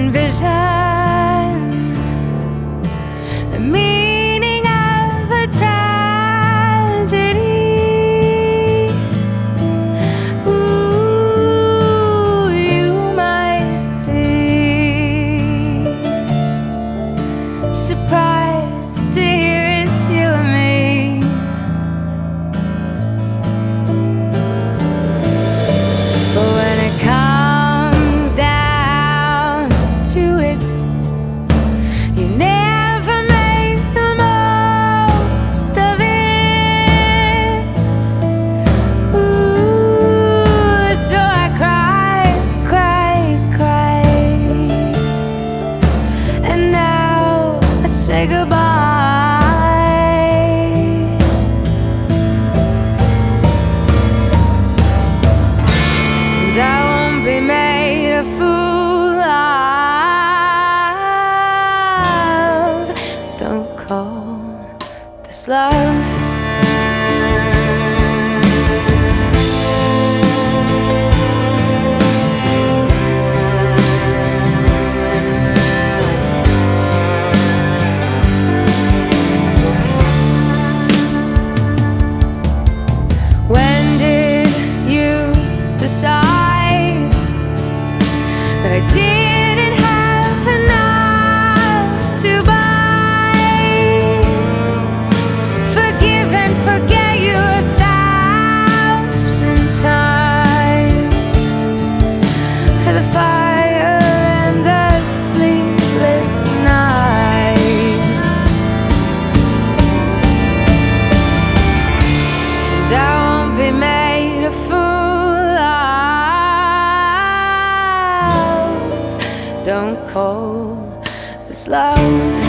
envision the meaning of a tragedy. Ooh, you might be surprised to hear it's you and me. But when it comes down to it, you never make the most of it. Ooh, so I cried, and now I say goodbye. And I won't be made a fool of. Don't call this love. When did you decide that I didn't have enough to buy? Forgive and forget you 1,000 times for the fire and the sleepless nights. And I won't be made a fool of. Don't call this love.